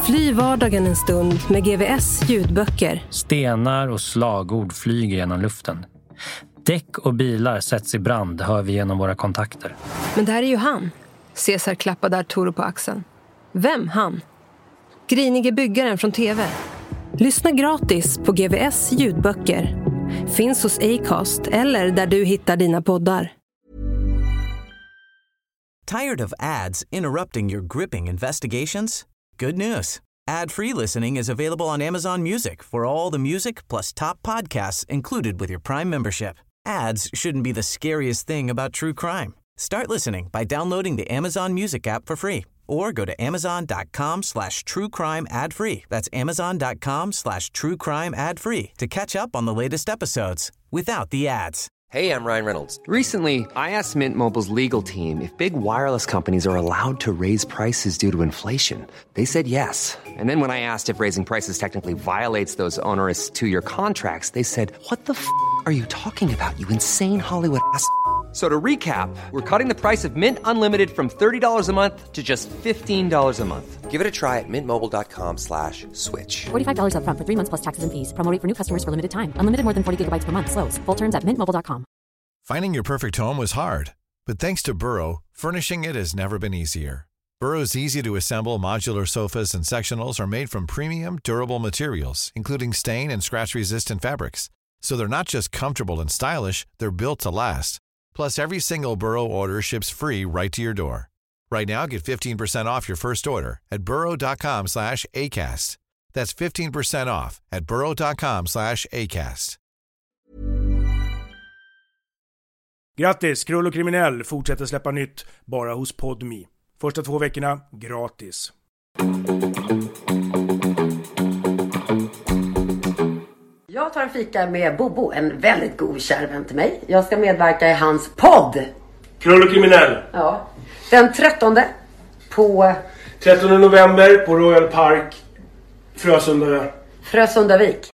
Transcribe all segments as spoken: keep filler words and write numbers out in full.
Fly vardagen en stund med G V S ljudböcker. Stenar och slagord flyger genom luften. Däck och bilar sätts i brand, hör vi genom våra kontakter. Men det här är ju han. Cesar klappade Arturo på axeln. Vem han? Grinige byggaren från tv. Lyssna gratis på G V S ljudböcker. Finns hos Acast eller där du hittar dina poddar. Tired of ads interrupting your gripping investigations? Good news. Ad-free listening is available on Amazon Music for all the music plus top podcasts included with your Prime membership. Ads shouldn't be the scariest thing about true crime. Start listening by downloading the Amazon Music app for free or go to amazon.com slash true crime ad free. That's amazon.com slash true crime ad free to catch up on the latest episodes without the ads. Hey, I'm Ryan Reynolds. Recently, I asked Mint Mobile's legal team if big wireless companies are allowed to raise prices due to inflation. They said yes. And then when I asked if raising prices technically violates those onerous two-year contracts, they said, what the f*** are you talking about, you insane Hollywood ass f- So to recap, we're cutting the price of Mint Unlimited from thirty dollars a month to just fifteen dollars a month. Give it a try at mintmobile.com slash switch. forty-five dollars up front for three months plus taxes and fees. Promo rate for new customers for limited time. Unlimited more than forty gigabytes per month. Slows full terms at mint mobile dot com. Finding your perfect home was hard, but thanks to Burrow, furnishing it has never been easier. Burrow's easy-to-assemble modular sofas and sectionals are made from premium, durable materials, including stain and scratch-resistant fabrics. So they're not just comfortable and stylish, they're built to last. Plus, every single Burrow order ships free right to your door. Right now, get fifteen percent off your first order at burrow.com slash ACAST. That's fifteen percent off at burrow.com slash ACAST. Grattis, Krull och Kriminell fortsätter släppa nytt bara hos Podme. Första två veckorna gratis. Jag tar en fika med Bobo, en väldigt god kär vän till mig. Jag ska medverka i hans podd. Krull och Kriminell. Ja. Den trettonde på... trettonde november på Royal Park, Frösunda. Frösundavik.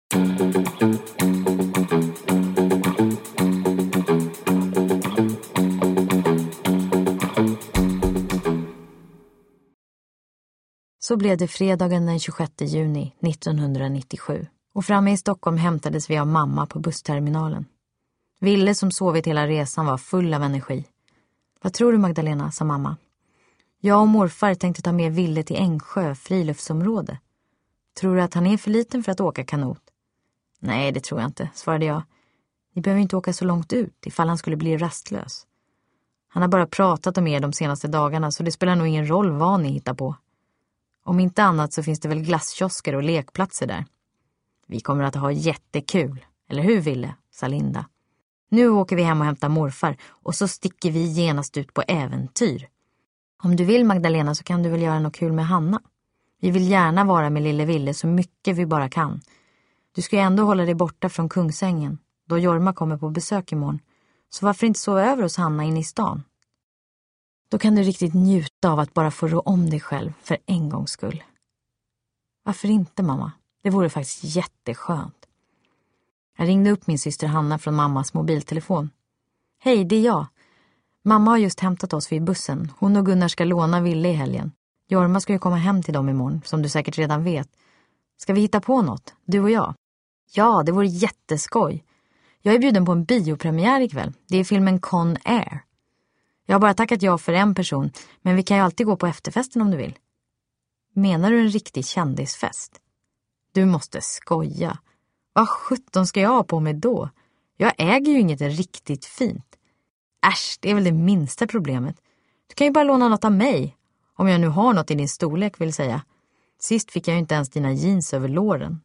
Så blev det fredagen den tjugosjätte juni nittonhundranittiosju. Och framme i Stockholm hämtades vi av mamma på bussterminalen. Ville som sovit hela resan var full av energi. Vad tror du, Magdalena, sa mamma. Jag och morfar tänkte ta med Ville till Ängsjö friluftsområde. Tror du att han är för liten för att åka kanot? Nej, det tror jag inte, svarade jag. Ni behöver inte åka så långt ut ifall han skulle bli rastlös. Han har bara pratat om er de senaste dagarna så det spelar nog ingen roll vad ni hittar på. Om inte annat så finns det väl glasskiosker och lekplatser där. Vi kommer att ha jättekul, eller hur Ville, sa Linda. Nu åker vi hem och hämtar morfar och så sticker vi genast ut på äventyr. Om du vill, Magdalena, så kan du väl göra något kul med Hanna. Vi vill gärna vara med lille Ville så mycket vi bara kan. Du ska ju ändå hålla dig borta från Kungsängen, då Jorma kommer på besök imorgon. Så varför inte sova över hos Hanna inne i stan? Då kan du riktigt njuta av att bara få rå om dig själv för en gångs skull. Varför inte, mamma? Det vore faktiskt jätteskönt. Jag ringde upp min syster Hanna från mammas mobiltelefon. Hej, det är jag. Mamma har just hämtat oss vid bussen. Hon och Gunnar ska låna Ville i helgen. Jorma ska ju komma hem till dem imorgon, som du säkert redan vet. Ska vi hitta på något, du och jag? Ja, det vore jätteskoj. Jag är bjuden på en biopremiär ikväll. Det är filmen Con Air. Jag har bara tackat ja för en person, men vi kan ju alltid gå på efterfesten om du vill. Menar du en riktig kändisfest? Du måste skoja. Vad sjutton ska jag ha på mig då? Jag äger ju inget riktigt fint. Äsch, det är väl det minsta problemet. Du kan ju bara låna något av mig. Om jag nu har något i din storlek, vill säga. Sist fick jag ju inte ens dina jeans över låren.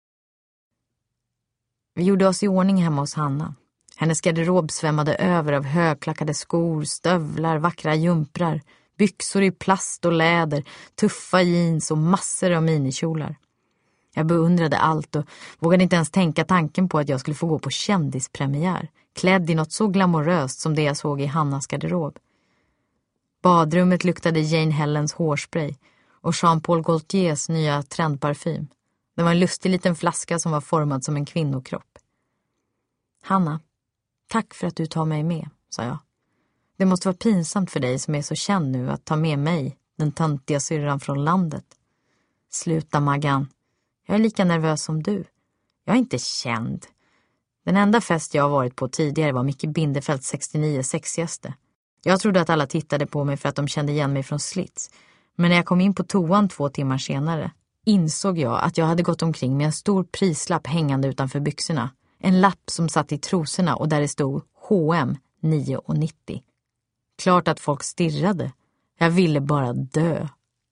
Vi gjorde oss i ordning hemma hos Hanna. Hennes garderob svämmade över av högklackade skor, stövlar, vackra jumprar, byxor i plast och läder, tuffa jeans och massor av minikjolar. Jag beundrade allt och vågade inte ens tänka tanken på att jag skulle få gå på kändispremiär, klädd i något så glamoröst som det jag såg i Hannas garderob. Badrummet luktade Jane Hellens hårspray och Jean-Paul Gaultiers nya trendparfym. Det var en lustig liten flaska som var formad som en kvinnokropp. Hanna, tack för att du tar mig med, sa jag. Det måste vara pinsamt för dig som är så känd nu att ta med mig, den töntiga syrran från landet. Sluta, Maggan. Jag är lika nervös som du. Jag är inte känd. Den enda fest jag har varit på tidigare var Micke Bindefelds sextionio sexigaste. Jag trodde att alla tittade på mig för att de kände igen mig från Slits. Men när jag kom in på toan två timmar senare insåg jag att jag hade gått omkring med en stor prislapp hängande utanför byxorna. En lapp som satt i trosorna och där det stod H och M nio nittio. Klart att folk stirrade. Jag ville bara dö.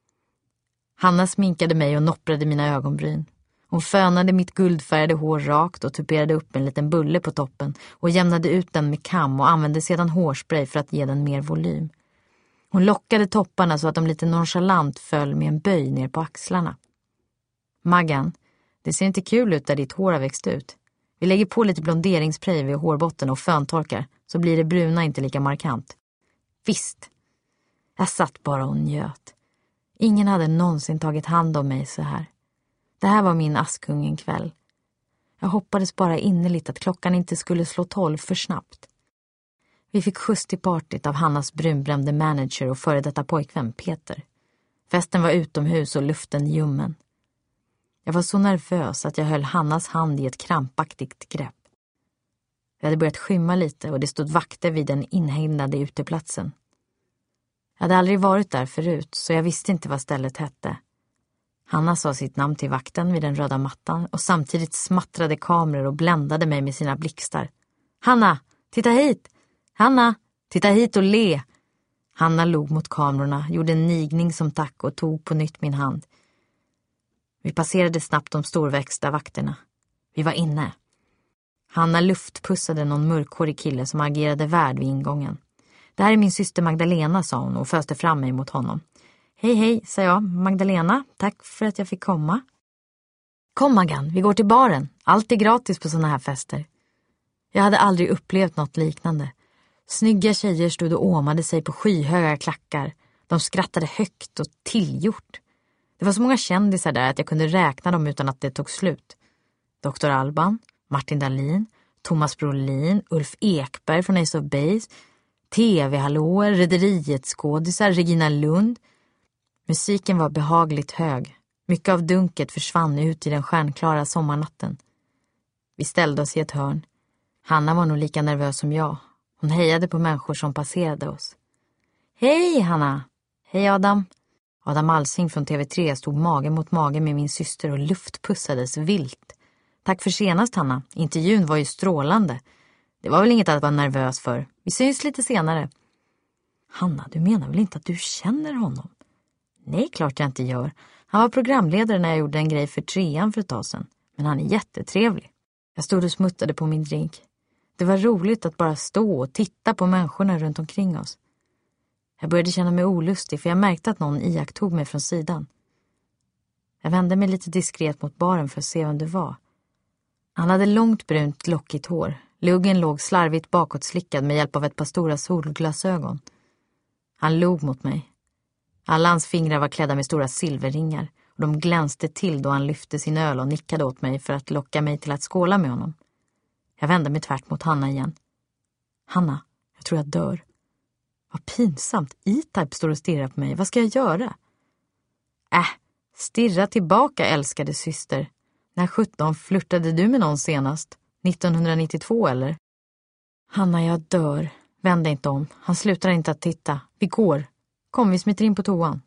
Hanna sminkade mig och nopprade mina ögonbryn. Hon fönade mitt guldfärgade hår rakt och tuperade upp en liten bulle på toppen och jämnade ut den med kam och använde sedan hårspray för att ge den mer volym. Hon lockade topparna så att de lite nonchalant föll med en böj ner på axlarna. Maggan, det ser inte kul ut där ditt hår har växt ut. Vi lägger på lite blonderingsspray vid hårbotten och föntorkar så blir det bruna inte lika markant. Visst. Jag satt bara och njöt. Ingen hade någonsin tagit hand om mig så här. Det här var min Askungen-kväll. Jag hoppades bara innerligt att klockan inte skulle slå tolv för snabbt. Vi fick skjuts till partyt av Hannas brunbrände manager och före detta pojkvän Peter. Festen var utomhus och luften ljummen. Jag var så nervös att jag höll Hannas hand i ett krampaktigt grepp. Det hade börjat skymma lite och det stod vakter vid den inhägnade uteplatsen. Jag hade aldrig varit där förut så jag visste inte vad stället hette. Hanna sa sitt namn till vakten vid den röda mattan och samtidigt smattrade kameror och bländade mig med sina blixtar. Hanna, titta hit! Hanna, titta hit och le! Hanna log mot kamerorna, gjorde en nigning som tack och tog på nytt min hand. Vi passerade snabbt de storväxta vakterna. Vi var inne. Hanna luftpussade någon mörkhårig kille som agerade värd vid ingången. Det här är min syster Magdalena, sa hon och föste fram mig mot honom. Hej, hej, sa jag. Magdalena, tack för att jag fick komma. Kom, Maggan, vi går till baren. Allt är gratis på såna här fester. Jag hade aldrig upplevt något liknande. Snygga tjejer stod och åmade sig på skyhöga klackar. De skrattade högt och tillgjort. Det var så många kändisar där att jag kunde räkna dem utan att det tog slut. doktor Alban, Martin Dahlin, Thomas Brolin, Ulf Ekberg från Ace of Base, T V-hallåer, Rederiets skådisar, Regina Lund. Musiken var behagligt hög. Mycket av dunket försvann ut i den stjärnklara sommarnatten. Vi ställde oss i ett hörn. Hanna var nog lika nervös som jag. Hon hejade på människor som passerade oss. Hej, Hanna! Hej, Adam! Adam Alsing från T V tre stod mage mot mage med min syster och luftpussades vilt. Tack för senast, Hanna. Intervjun var ju strålande. Det var väl inget att vara nervös för. Vi syns lite senare. Hanna, du menar väl inte att du känner honom? Nej, klart jag inte gör. Han var programledare när jag gjorde en grej för trean för ett tag sedan. Men han är jättetrevlig. Jag stod och smuttade på min drink. Det var roligt att bara stå och titta på människorna runt omkring oss. Jag började känna mig olustig för jag märkte att någon iakttog mig från sidan. Jag vände mig lite diskret mot baren för att se vem det var. Han hade långt brunt lockigt hår. Luggen låg slarvigt bakåtslickad med hjälp av ett par stora solglasögon. Han log mot mig. Alla hans fingrar var klädda med stora silverringar och de glänste till då han lyfte sin öl och nickade åt mig för att locka mig till att skåla med honom. Jag vände mig tvärt mot Hanna igen. Hanna, jag tror jag dör. Vad pinsamt. E-Type står och stirrar på mig. Vad ska jag göra? Äh, stirra tillbaka, älskade syster. När sjutton flörtade du med någon senast? nittonhundranittiotvå eller? Hanna, jag dör. Vänd dig inte om. Han slutar inte att titta. Vi går. Kom, vi smiter in på toan.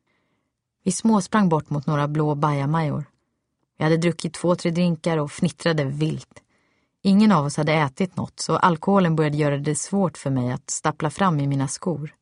Vi småsprang bort mot några blå bajamajor. Vi hade druckit två, tre drinkar och fnittrade vilt. Ingen av oss hade ätit något så alkoholen började göra det svårt för mig att stappla fram i mina skor.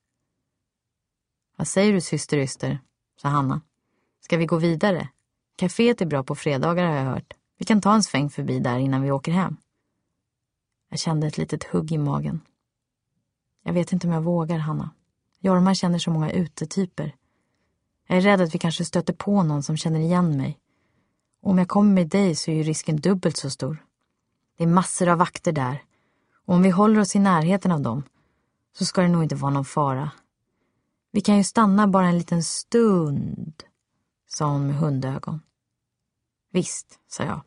Vad säger du, syster Yster? Sa Hanna. Ska vi gå vidare? Caféet är bra på fredagar har jag hört. Vi kan ta en sväng förbi där innan vi åker hem. Jag kände ett litet hugg i magen. Jag vet inte om jag vågar, Hanna. Jorma känner så många utetyper. Jag är rädd att vi kanske stöter på någon som känner igen mig. Och om jag kommer med dig så är ju risken dubbelt så stor. Det är massor av vakter där. Och om vi håller oss i närheten av dem så ska det nog inte vara någon fara. Vi kan ju stanna bara en liten stund, sa hon med hundögon. Visst, sa jag.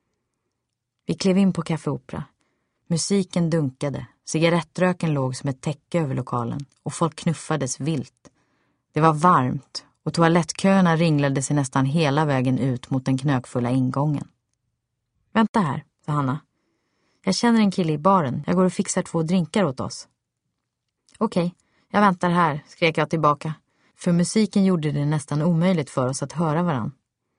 Vi klev in på Café Opera. Musiken dunkade, cigarettröken låg som ett täcke över lokalen och folk knuffades vilt. Det var varmt och toalettköerna ringlade sig nästan hela vägen ut mot den knökfulla ingången. Vänta här, sa Hanna. Jag känner en kille i baren. Jag går och fixar två drinkar åt oss. Okej, jag väntar här, skrek jag tillbaka. För musiken gjorde det nästan omöjligt för oss att höra varann.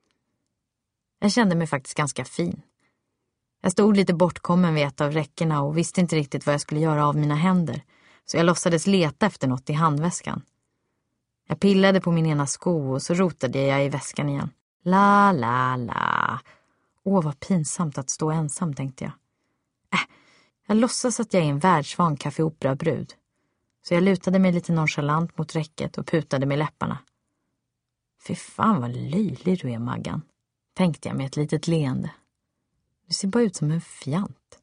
Jag kände mig faktiskt ganska fin. Jag stod lite bortkommen vid ett av räckorna och visste inte riktigt vad jag skulle göra av mina händer. Så jag låtsades leta efter något i handväskan. Jag pillade på min ena sko och så rotade jag i väskan igen. La la la. Åh, vad pinsamt att stå ensam, tänkte jag. Äh, jag låtsas att jag är en världsvan kaffeopera-brud. Så jag lutade mig lite nonchalant mot räcket och putade med läpparna. Fy fan vad löjlig du är, Maggan, tänkte jag med ett litet leende. Du ser bara ut som en fjant.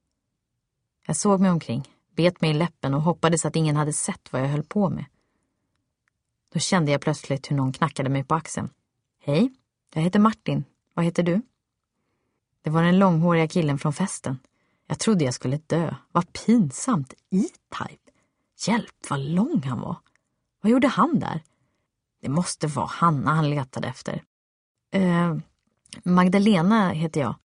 Jag såg mig omkring, bet mig i läppen och hoppades att ingen hade sett vad jag höll på med. Då kände jag plötsligt hur någon knackade mig på axeln. Hej, jag heter Martin. Vad heter du? Det var den långhåriga killen från festen. Jag trodde jag skulle dö. Vad pinsamt. E-Type. Hjälp, vad lång han var. Vad gjorde han där? Det måste vara Hanna han letade efter. Eh, Magdalena heter jag.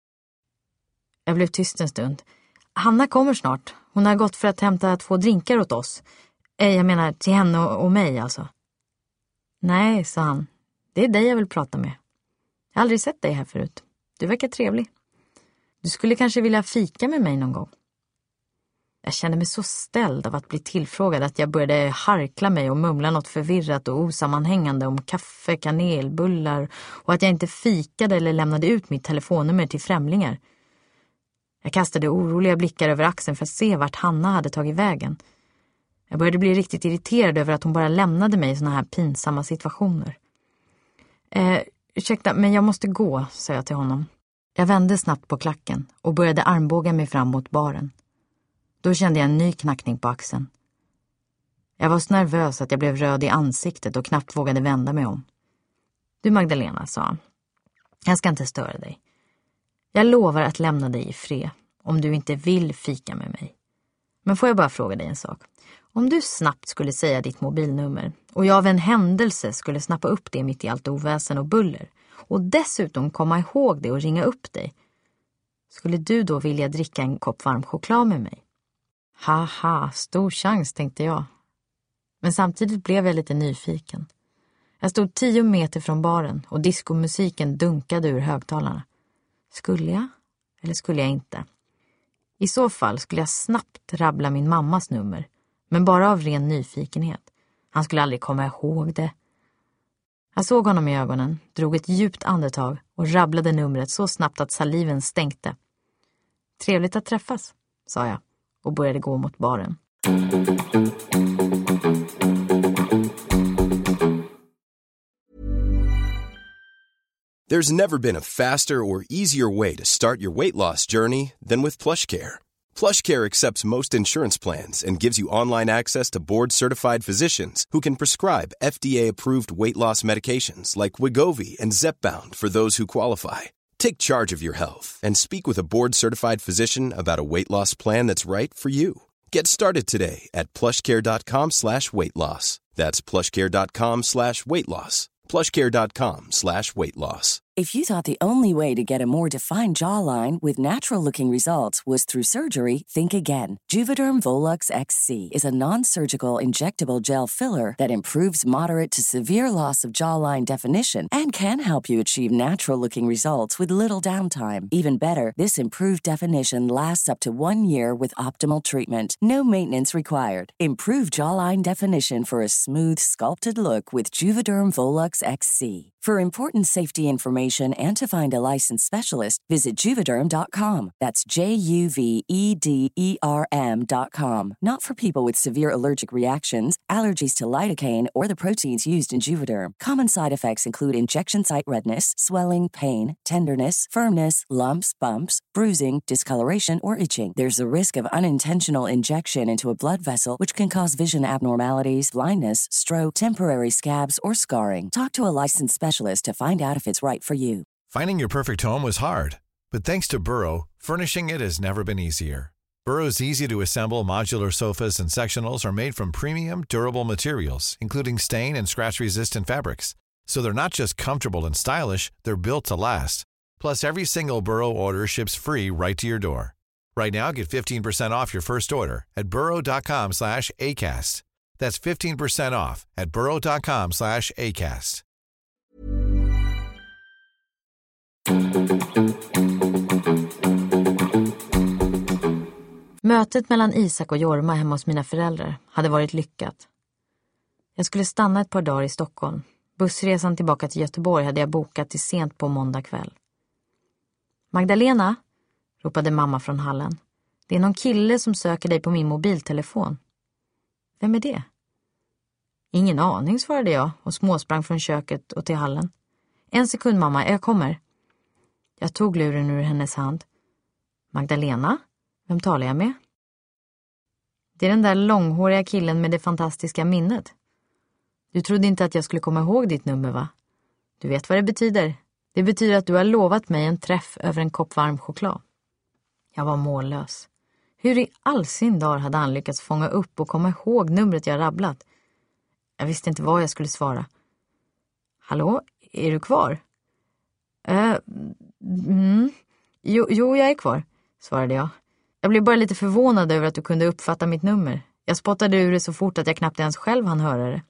Jag blev tyst en stund. Hanna kommer snart. Hon har gått för att hämta två drinkar åt oss. Eh, jag menar till henne och, och mig alltså. Nej, sa han. Det är dig jag vill prata med. Jag har aldrig sett dig här förut. Du verkar trevlig. Du skulle kanske vilja fika med mig någon gång. Jag kände mig så ställd av att bli tillfrågad att jag började harkla mig och mumla något förvirrat och osammanhängande om kaffe, kanelbullar och att jag inte fikade eller lämnade ut mitt telefonnummer till främlingar. Jag kastade oroliga blickar över axeln för att se vart Hanna hade tagit vägen. Jag började bli riktigt irriterad över att hon bara lämnade mig i såna här pinsamma situationer. Eh, ursäkta, men jag måste gå, sa jag till honom. Jag vände snabbt på klacken och började armbåga mig fram mot baren. Då kände jag en ny knackning på axeln. Jag var så nervös att jag blev röd i ansiktet och knappt vågade vända mig om. Du Magdalena, sa han. Jag ska inte störa dig. Jag lovar att lämna dig i fred om du inte vill fika med mig. Men får jag bara fråga dig en sak? Om du snabbt skulle säga ditt mobilnummer och jag av en händelse skulle snappa upp det mitt i allt oväsen och buller och dessutom komma ihåg det och ringa upp dig, skulle du då vilja dricka en kopp varm choklad med mig? Haha, stor chans, tänkte jag. Men samtidigt blev jag lite nyfiken. Jag stod tio meter från baren och diskomusiken dunkade ur högtalarna. Skulle jag? Eller skulle jag inte? I så fall skulle jag snabbt rabbla min mammas nummer. Men bara av ren nyfikenhet. Han skulle aldrig komma ihåg det. Jag såg honom i ögonen, drog ett djupt andetag och rabblade numret så snabbt att saliven stänkte. Trevligt att träffas, sa jag och började gå mot baren. There's never been a faster or easier way to start your weight loss journey than with PlushCare. PlushCare accepts most insurance plans and gives you online access to board-certified physicians who can prescribe F D A-approved weight loss medications like Wegovy and Zepbound for those who qualify. Take charge of your health and speak with a board-certified physician about a weight loss plan that's right for you. Get started today at plushcare.com slash weight loss. That's plushcare.com slash weight loss. plushcare.com slash weight loss. If you thought the only way to get a more defined jawline with natural-looking results was through surgery, think again. Juvederm Volux X C is a non-surgical injectable gel filler that improves moderate to severe loss of jawline definition and can help you achieve natural-looking results with little downtime. Even better, this improved definition lasts up to one year with optimal treatment. No maintenance required. Improve jawline definition for a smooth, sculpted look with Juvederm Volux X C. For important safety information and to find a licensed specialist, visit Juvederm dot com. That's J U V E D E R M dot com. Not for people with severe allergic reactions, allergies to lidocaine, or the proteins used in Juvederm. Common side effects include injection site redness, swelling, pain, tenderness, firmness, lumps, bumps, bruising, discoloration, or itching. There's a risk of unintentional injection into a blood vessel, which can cause vision abnormalities, blindness, stroke, temporary scabs, or scarring. Talk to a licensed specialist to find out if it's right for you. Finding your perfect home was hard, but thanks to Burrow, furnishing it has never been easier. Burrow's easy-to-assemble modular sofas and sectionals are made from premium, durable materials, including stain and scratch-resistant fabrics. So they're not just comfortable and stylish, they're built to last. Plus, every single Burrow order ships free right to your door. Right now, get fifteen percent off your first order at burrow.com slash ACAST. That's fifteen percent off at burrow.com slash ACAST. Mötet mellan Isak och Jorma hemma hos mina föräldrar hade varit lyckat. Jag skulle stanna ett par dagar i Stockholm. Bussresan tillbaka till Göteborg hade jag bokat till sent på måndag kväll. Magdalena, ropade mamma från hallen. Det är någon kille som söker dig på min mobiltelefon. Vem är det? Ingen aning, svarade jag och småsprang från köket och till hallen. En sekund mamma, jag kommer. Jag tog luren ur hennes hand. Magdalena, vem talar jag med? Det är den där långhåriga killen med det fantastiska minnet. Du trodde inte att jag skulle komma ihåg ditt nummer, va? Du vet vad det betyder. Det betyder att du har lovat mig en träff över en kopp varm choklad. Jag var mållös. Hur i all sin dag hade han lyckats fånga upp och komma ihåg numret jag rabblat? Jag visste inte vad jag skulle svara. Hallå, är du kvar? Uh, mm. jo, jo, jag är kvar, svarade jag. Jag blev bara lite förvånad över att du kunde uppfatta mitt nummer. Jag spottade ur det så fort att jag knappt ens själv hann höra det.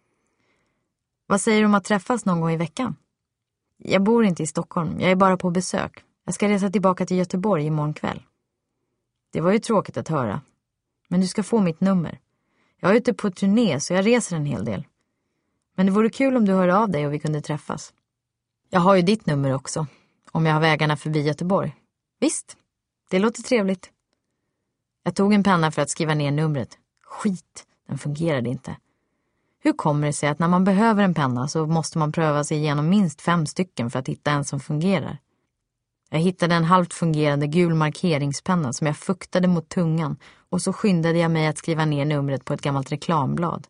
Vad säger du om att träffas någon gång i veckan? Jag bor inte i Stockholm, jag är bara på besök. Jag ska resa tillbaka till Göteborg imorgon kväll. Det var ju tråkigt att höra. Men du ska få mitt nummer. Jag är ute på turné så jag reser en hel del. Men det vore kul om du hör av dig och vi kunde träffas. Jag har ju ditt nummer också, om jag har vägarna förbi Göteborg. Visst, det låter trevligt. Jag tog en penna för att skriva ner numret. Skit, den fungerade inte. Hur kommer det sig att när man behöver en penna så måste man pröva sig igenom minst fem stycken för att hitta en som fungerar? Jag hittade en halvt fungerande gul markeringspenna som jag fuktade mot tungan och så skyndade jag mig att skriva ner numret på ett gammalt reklamblad.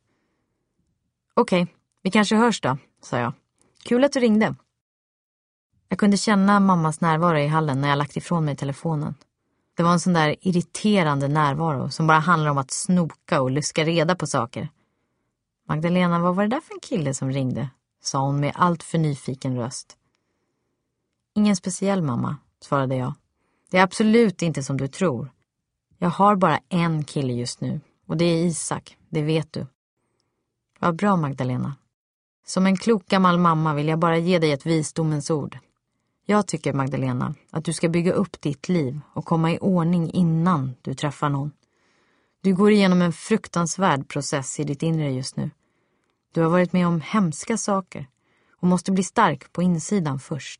Okej, vi kanske hörs då, sa jag. Kul att du ringde. Jag kunde känna mammas närvaro i hallen när jag lagt ifrån mig telefonen. Det var en sån där irriterande närvaro som bara handlar om att snoka och luska reda på saker. Magdalena, vad var det där för en kille som ringde? Sa hon med allt för nyfiken röst. Ingen speciell, mamma, svarade jag. Det är absolut inte som du tror. Jag har bara en kille just nu och det är Isak, det vet du. Vad bra, Magdalena. Som en klok gammal mamma vill jag bara ge dig ett visdomens ord. Jag tycker, Magdalena, att du ska bygga upp ditt liv och komma i ordning innan du träffar någon. Du går igenom en fruktansvärd process i ditt inre just nu. Du har varit med om hemska saker och måste bli stark på insidan först.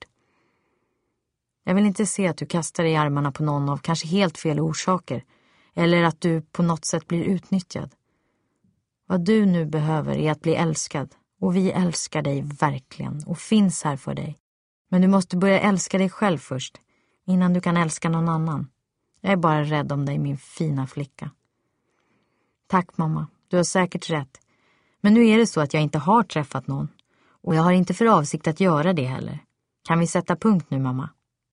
Jag vill inte se att du kastar dig i armarna på någon av kanske helt fel orsaker eller att du på något sätt blir utnyttjad. Vad du nu behöver är att bli älskad och vi älskar dig verkligen och finns här för dig. Men du måste börja älska dig själv först innan du kan älska någon annan. Jag är bara rädd om dig, min fina flicka. Tack, mamma. Du har säkert rätt. Men nu är det så att jag inte har träffat någon. Och jag har inte för avsikt att göra det heller. Kan vi sätta punkt nu, mamma?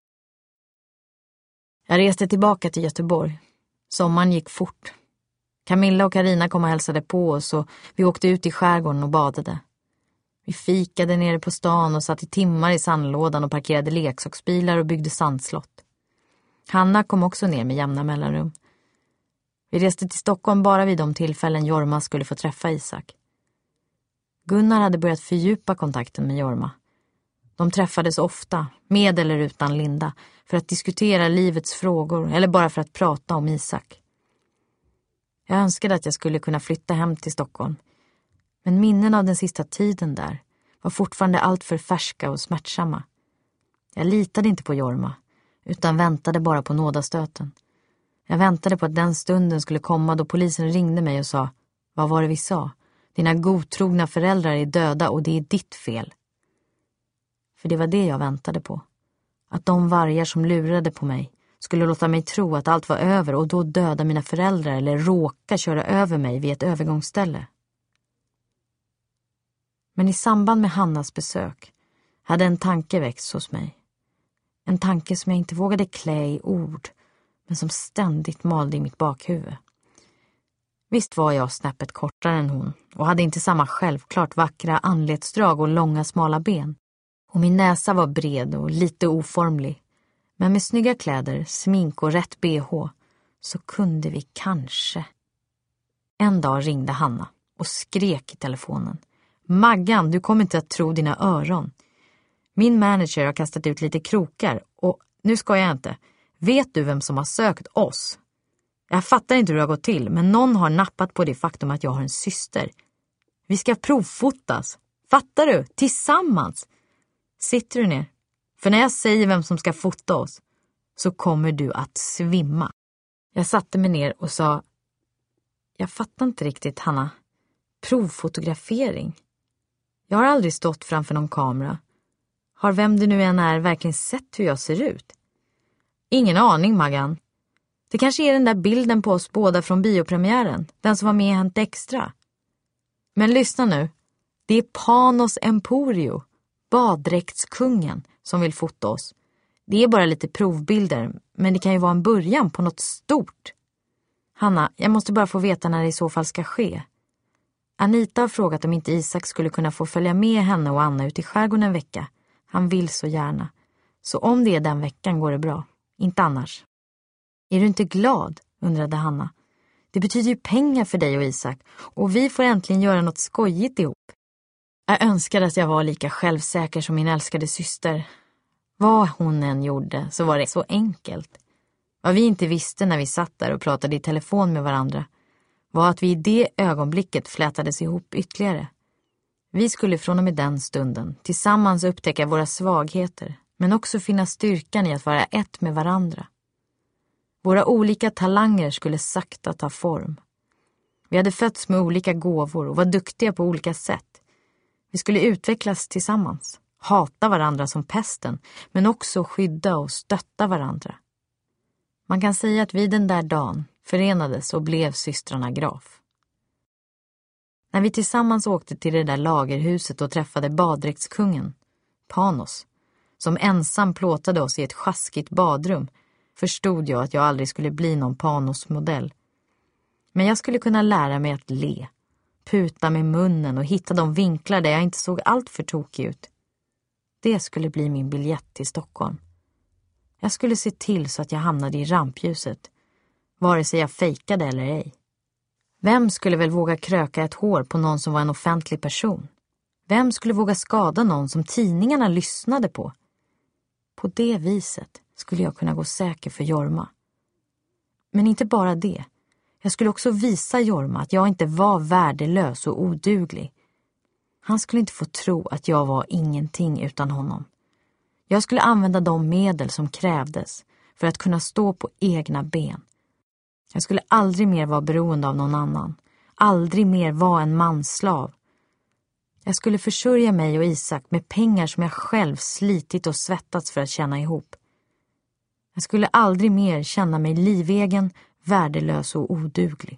Jag reste tillbaka till Göteborg. Sommaren gick fort. Camilla och Karina kom och hälsade på oss och vi åkte ut i skärgården och badade. Vi fikade nere på stan och satt i timmar i sandlådan och parkerade leksaksbilar och byggde sandslott. Hanna kom också ner med jämna mellanrum. Vi reste till Stockholm bara vid de tillfällen Jorma skulle få träffa Isak. Gunnar hade börjat fördjupa kontakten med Jorma. De träffades ofta, med eller utan Linda, för att diskutera livets frågor eller bara för att prata om Isak. Jag önskade att jag skulle kunna flytta hem till Stockholm. Men minnen av den sista tiden där var fortfarande allt för färska och smärtsamma. Jag litade inte på Jorma, utan väntade bara på nådastöten. Jag väntade på att den stunden skulle komma då polisen ringde mig och sa: vad var det vi sa? Dina godtrogna föräldrar är döda och det är ditt fel. För det var det jag väntade på. Att de vargar som lurade på mig skulle låta mig tro att allt var över och då döda mina föräldrar eller råka köra över mig vid ett övergångsställe. Men i samband med Hannas besök hade en tanke växt hos mig. En tanke som jag inte vågade klä i ord, men som ständigt malde i mitt bakhuvud. Visst var jag snäppet kortare än hon och hade inte samma självklart vackra anletsdrag och långa smala ben. Och min näsa var bred och lite oformlig. Men med snygga kläder, smink och rätt B H så kunde vi kanske. En dag ringde Hanna och skrek i telefonen. Maggan, du kommer inte att tro dina öron. Min manager har kastat ut lite krokar och nu ska jag inte. Vet du vem som har sökt oss? Jag fattar inte hur det har gått till, men någon har nappat på det faktum att jag har en syster. Vi ska provfotas. Fattar du? Tillsammans. Sitter du ner? För när jag säger vem som ska fota oss så kommer du att svimma. Jag satte mig ner och sa, jag fattar inte riktigt, Hanna. Provfotografering. Jag har aldrig stått framför någon kamera. Har vem det nu än är verkligen sett hur jag ser ut? Ingen aning, Maggan. Det kanske är den där bilden på oss båda från biopremiären. Den som var med i Hänt Extra. Men lyssna nu. Det är Panos Emporio, baddräktskungen, som vill fota oss. Det är bara lite provbilder, men det kan ju vara en början på något stort. Hanna, jag måste bara få veta när det i så fall ska ske. Anita har frågat om inte Isak skulle kunna få följa med henne och Anna ut i skärgården en vecka. Han vill så gärna. Så om det är den veckan går det bra. Inte annars. Är du inte glad? Undrade Hanna. Det betyder ju pengar för dig och Isak. Och vi får äntligen göra något skojigt ihop. Jag önskar att jag var lika självsäker som min älskade syster. Vad hon än gjorde så var det så enkelt. Vad vi inte visste när vi satt där och pratade i telefon med varandra var att vi i det ögonblicket flätades ihop ytterligare. Vi skulle från och med den stunden tillsammans upptäcka våra svagheter, men också finna styrkan i att vara ett med varandra. Våra olika talanger skulle sakta ta form. Vi hade fötts med olika gåvor och var duktiga på olika sätt. Vi skulle utvecklas tillsammans, hata varandra som pesten, men också skydda och stötta varandra. Man kan säga att vi den där dagen förenades och blev systrarna Graf. När vi tillsammans åkte till det där lagerhuset och träffade baddräktskungen, Panos, som ensam plåtade oss i ett sjaskigt badrum, förstod jag att jag aldrig skulle bli någon Panos-modell. Men jag skulle kunna lära mig att le, puta med munnen och hitta de vinklar där jag inte såg allt för tokig ut. Det skulle bli min biljett till Stockholm. Jag skulle se till så att jag hamnade i rampljuset, vare sig jag fejkade eller ej. Vem skulle väl våga kröka ett hår på någon som var en offentlig person? Vem skulle våga skada någon som tidningarna lyssnade på? På det viset skulle jag kunna gå säker för Jorma. Men inte bara det. Jag skulle också visa Jorma att jag inte var värdelös och oduglig. Han skulle inte få tro att jag var ingenting utan honom. Jag skulle använda de medel som krävdes för att kunna stå på egna ben. Jag skulle aldrig mer vara beroende av någon annan. Aldrig mer vara en mansslav. Jag skulle försörja mig och Isak med pengar som jag själv slitit och svettats för att tjäna ihop. Jag skulle aldrig mer känna mig livegen, värdelös och oduglig.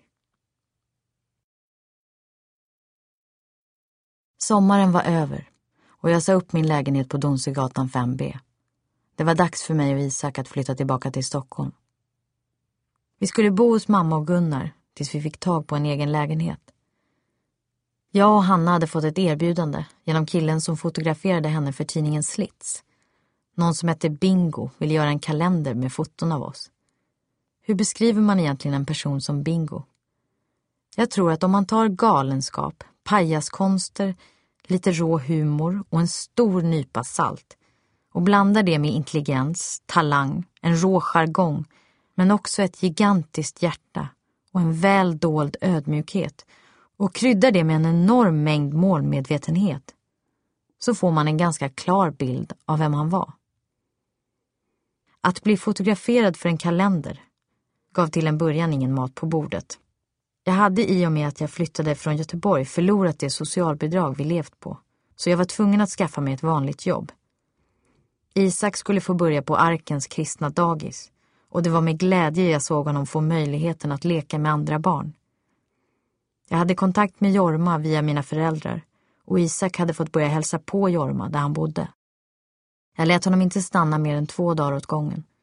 Sommaren var över och jag sa upp min lägenhet på Donsögatan fem B. Det var dags för mig och Isak att flytta tillbaka till Stockholm. Vi skulle bo hos mamma och Gunnar tills vi fick tag på en egen lägenhet. Jag och Hanna hade fått ett erbjudande genom killen som fotograferade henne för tidningen Slits. Någon som hette Bingo ville göra en kalender med foton av oss. Hur beskriver man egentligen en person som Bingo? Jag tror att om man tar galenskap, pajaskonster, lite rå humor och en stor nypa salt och blandar det med intelligens, talang, en rå jargong, men också ett gigantiskt hjärta och en väl dold ödmjukhet och kryddar det med en enorm mängd målmedvetenhet, så får man en ganska klar bild av vem han var. Att bli fotograferad för en kalender gav till en början ingen mat på bordet. Jag hade i och med att jag flyttade från Göteborg förlorat det socialbidrag vi levt på, så jag var tvungen att skaffa mig ett vanligt jobb. Isak skulle få börja på Arkens kristna dagis, och det var med glädje jag såg honom få möjligheten att leka med andra barn. Jag hade kontakt med Jorma via mina föräldrar, och Isak hade fått börja hälsa på Jorma där han bodde. Jag lät honom inte stanna mer än två dagar åt gången,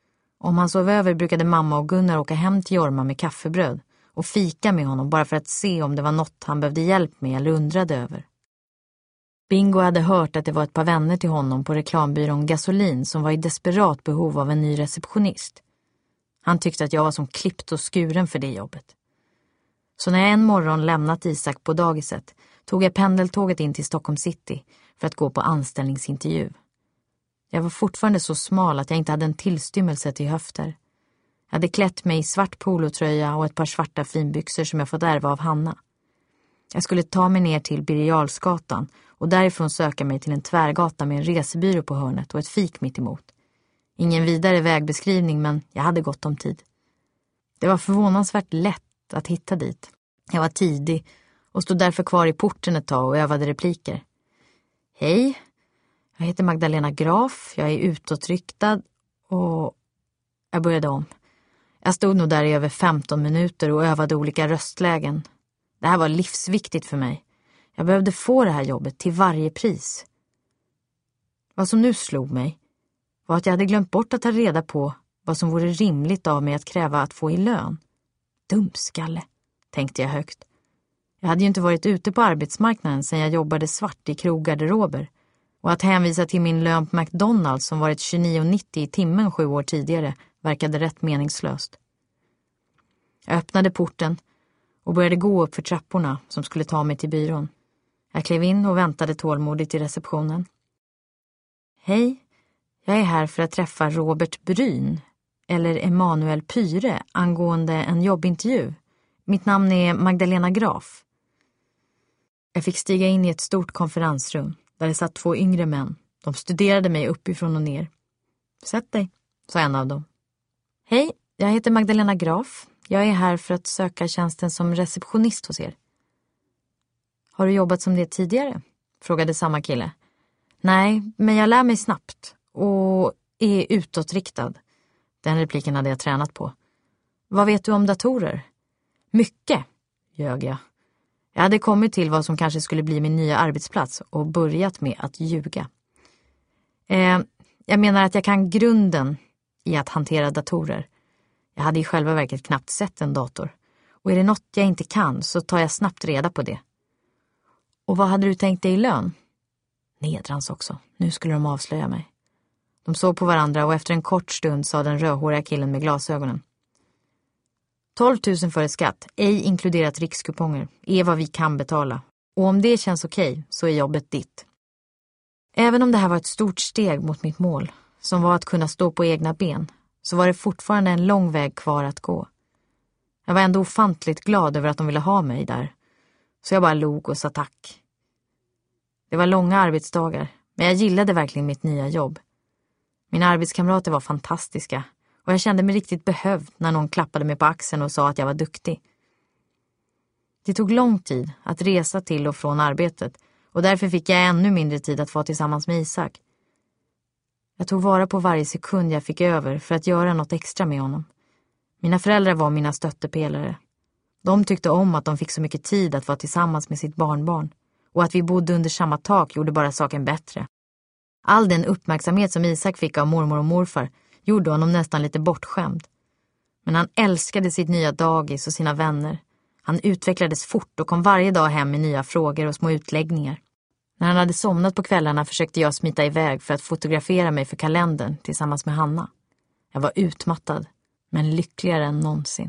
Om han sov över brukade mamma och Gunnar åka hem till Jorma med kaffebröd och fika med honom bara för att se om det var något han behövde hjälp med eller undrade över. Bingo hade hört att det var ett par vänner till honom på reklambyrån Gasolin som var i desperat behov av en ny receptionist. Han tyckte att jag var som klippt och skuren för det jobbet. Så när jag en morgon lämnat Isak på dagiset tog jag pendeltåget in till Stockholm city för att gå på anställningsintervju. Jag var fortfarande så smal att jag inte hade en tillstymmelse till höfter. Jag hade klätt mig i svart polotröja och ett par svarta finbyxor som jag fått ärva av Hanna. Jag skulle ta mig ner till Birger Jarlsgatan och därifrån söka mig till en tvärgata med en resebyrå på hörnet och ett fik mitt emot. Ingen vidare vägbeskrivning, men jag hade gott om tid. Det var förvånansvärt lätt att hitta dit. Jag var tidig och stod därför kvar i porten ett tag och övade repliker. Hej, jag heter Magdalena Graf, jag är utåtriktad och... Jag började om. Jag stod nog där i över femton minuter och övade olika röstlägen. Det här var livsviktigt för mig. Jag behövde få det här jobbet till varje pris. Vad som nu slog mig var att jag hade glömt bort att ta reda på vad som vore rimligt av mig att kräva att få i lön. Dumskalle, tänkte jag högt. Jag hade ju inte varit ute på arbetsmarknaden sedan jag jobbade svart i kroggarderober. Och att hänvisa till min lön på McDonalds som varit tjugonio nittio i timmen sju år tidigare verkade rätt meningslöst. Jag öppnade porten och började gå upp för trapporna som skulle ta mig till byrån. Jag klev in och väntade tålmodigt i receptionen. Hej, jag är här för att träffa Robert Bryn eller Emanuel Pyre angående en jobbintervju. Mitt namn är Magdalena Graf. Jag fick stiga in i ett stort konferensrum där det satt två yngre män. De studerade mig uppifrån och ner. Sätt dig, sa en av dem. Hej, jag heter Magdalena Graf. Jag är här för att söka tjänsten som receptionist hos er. Har du jobbat som det tidigare? Frågade samma kille. Nej, men jag lär mig snabbt och är utåtriktad. Den repliken hade jag tränat på. Vad vet du om datorer? Mycket, ljög jag. Jag hade kommit till vad som kanske skulle bli min nya arbetsplats och börjat med att ljuga. Eh, jag menar att jag kan grunden i att hantera datorer. Jag hade i själva verket knappt sett en dator. Och är det något jag inte kan så tar jag snabbt reda på det. Och vad hade du tänkt dig i lön? Nedrans också. Nu skulle de avslöja mig. De såg på varandra och efter en kort stund sa den rödhåriga killen med glasögonen. tolv tusen före skatt, ej inkluderat rikskuponger, är vad vi kan betala. Och om det känns okej så är jobbet ditt. Även om det här var ett stort steg mot mitt mål, som var att kunna stå på egna ben, så var det fortfarande en lång väg kvar att gå. Jag var ändå ofantligt glad över att de ville ha mig där, så jag bara log och sa tack. Det var långa arbetsdagar, men jag gillade verkligen mitt nya jobb. Mina arbetskamrater var fantastiska och jag kände mig riktigt behövd när någon klappade mig på axeln och sa att jag var duktig. Det tog lång tid att resa till och från arbetet och därför fick jag ännu mindre tid att vara tillsammans med Isak. Jag tog vara på varje sekund jag fick över för att göra något extra med honom. Mina föräldrar var mina stöttepelare. De tyckte om att de fick så mycket tid att vara tillsammans med sitt barnbarn och att vi bodde under samma tak gjorde bara saken bättre. All den uppmärksamhet som Isak fick av mormor och morfar gjorde honom nästan lite bortskämd. Men han älskade sitt nya dagis och sina vänner. Han utvecklades fort och kom varje dag hem med nya frågor och små utläggningar. När han hade somnat på kvällarna försökte jag smita iväg för att fotografera mig för kalendern tillsammans med Hanna. Jag var utmattad, men lyckligare än någonsin.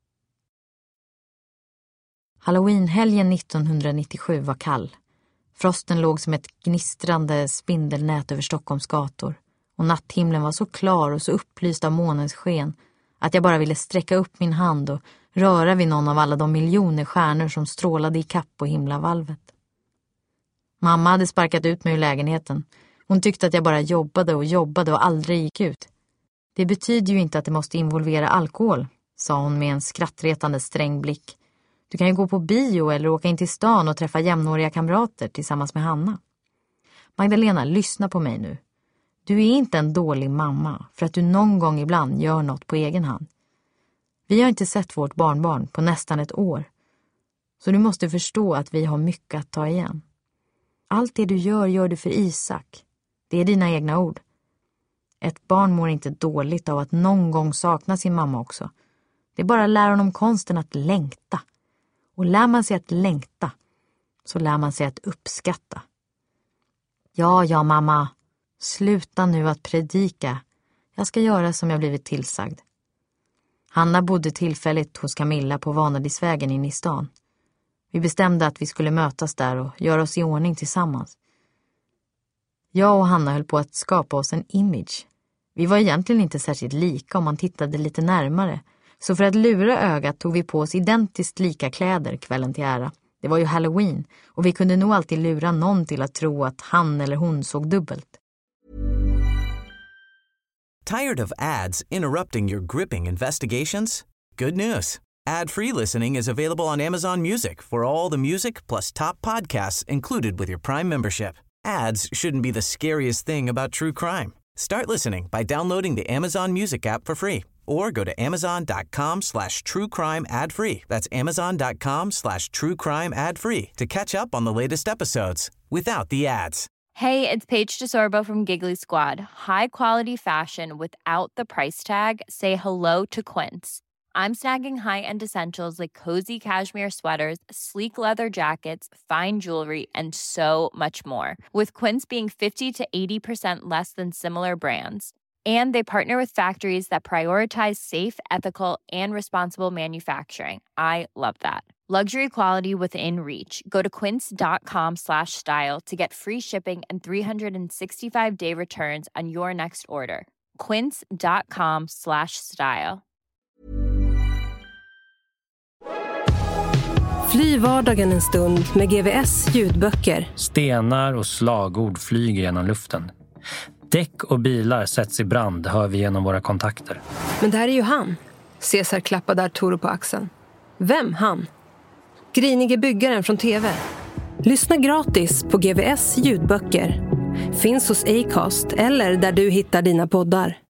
Halloweenhelgen nittonhundranittiosju var kall. Frosten låg som ett gnistrande spindelnät över Stockholms gator och natthimlen var så klar och så upplyst av månens sken att jag bara ville sträcka upp min hand och röra vid någon av alla de miljoner stjärnor som strålade i kapp på himlavalvet. Mamma hade sparkat ut mig ur lägenheten. Hon tyckte att jag bara jobbade och jobbade och aldrig gick ut. Det betyder ju inte att det måste involvera alkohol, sa hon med en skrattretande sträng blick. Du kan ju gå på bio eller åka in till stan och träffa jämnåriga kamrater tillsammans med Hanna. Magdalena, lyssna på mig nu. Du är inte en dålig mamma för att du någon gång ibland gör något på egen hand. Vi har inte sett vårt barnbarn på nästan ett år. Så du måste förstå att vi har mycket att ta igen. Allt det du gör, gör du för Isak. Det är dina egna ord. Ett barn mår inte dåligt av att någon gång sakna sin mamma också. Det är bara att lära honom konsten att längta. Och lär man sig att längta, så lär man sig att uppskatta. Ja, ja mamma. Sluta nu att predika. Jag ska göra som jag blivit tillsagd. Hanna bodde tillfälligt hos Camilla på Vanadisvägen in i stan. Vi bestämde att vi skulle mötas där och göra oss i ordning tillsammans. Jag och Hanna höll på att skapa oss en image. Vi var egentligen inte särskilt lika om man tittade lite närmare. Så för att lura ögat tog vi på oss identiskt lika kläder kvällen till ära. Det var ju Halloween och vi kunde nog alltid lura någon till att tro att han eller hon såg dubbelt. Tired of ads interrupting your gripping investigations? Good news. Ad-free listening is available on Amazon Music for all the music plus top podcasts included with your Prime membership. Ads shouldn't be the scariest thing about true crime. Start listening by downloading the Amazon Music app for free or go to amazon.com slash true crime ad free. That's amazon.com slash true crime ad free to catch up on the latest episodes without the ads. Hey, it's Paige DeSorbo from Giggly Squad. High quality fashion without the price tag. Say hello to Quince. I'm snagging high-end essentials like cozy cashmere sweaters, sleek leather jackets, fine jewelry, and so much more. With Quince being fifty to eighty percent less than similar brands. And they partner with factories that prioritize safe, ethical, and responsible manufacturing. I love that. Luxury quality within reach. Go to quince.com slash style to get free shipping and three sixty-five day returns on your next order. Quince.com slash style. Fly vardagen en stund med G V S ljudböcker. Stenar och slagord flyger genom luften. Däck och bilar sätts i brand, hör vi genom våra kontakter. Men det här är ju han. Caesar klappade Arturo på axeln. Vem han? Grinige byggaren från T V. Lyssna gratis på G V S ljudböcker. Finns hos Acast eller där du hittar dina poddar.